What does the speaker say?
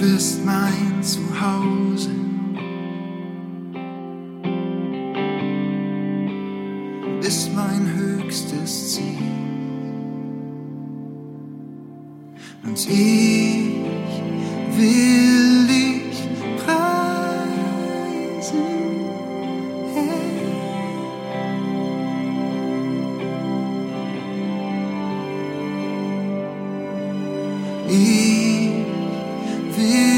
bist mein Zuhause. Bist mein höchstes Ziel. Und ich will dich preisen, Herr. Ich will